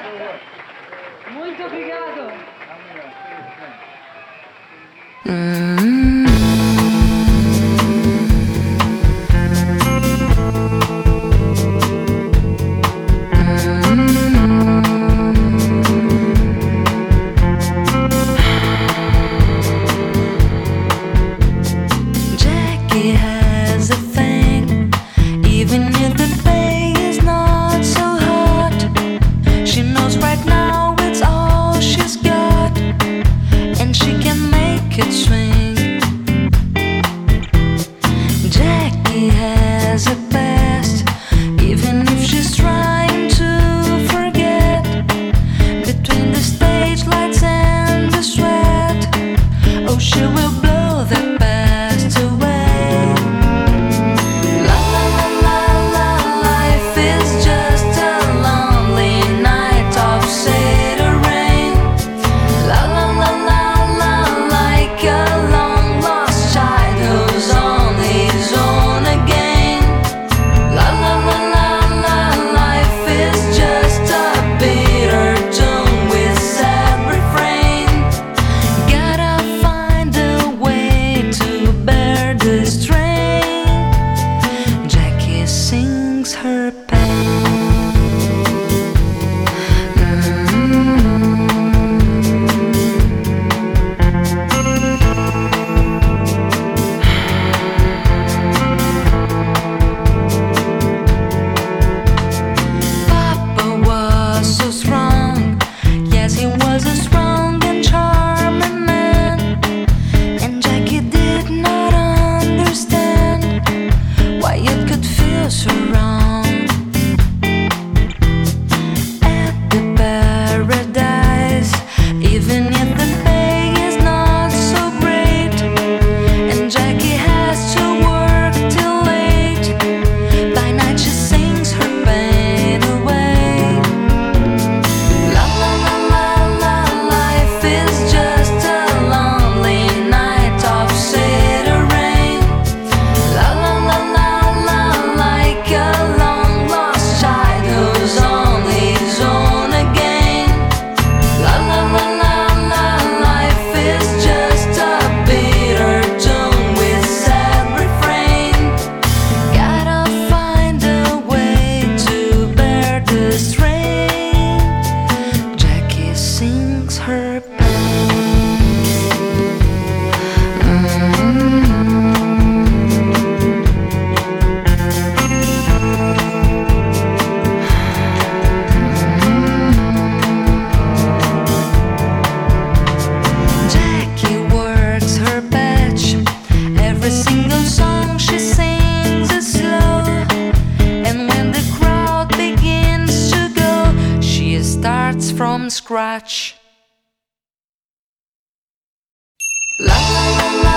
Muito obrigado. Jackie has a thing, even if the day is not so hot. She knows right now it's all she's got, and she can make it swing. Jackie has a past, even if she's trying to forget. Between the stage lights and the sweat, oh, she will blow that past away. La la la la la, life is just a lonely night of cedar rain. La la la la la, like a long lost child who's on his own again. La la la la la, life is just a bitter tune with sad refrain. Gotta find a way to bear the strain. Jackie sings her pain. Papa was so strong, yes, he was a strong and charming man. And Jackie did not understand why it could feel so wrong. At the paradise, even if the pay is not so great, and Jackie has to work till late, by night she sings her pain away. La la la la la, life is just a lonely night of cedar rain. La la la la la, like a long lost child who's on his own again. La la la la la, life is just a bitter tune with sad refrain. Gotta find a way to bear the strain. Jackie sings her pain. Jackie works her patch. Every single song she sings is slow, and when the crowd begins to go, she starts from scratch. La la la la.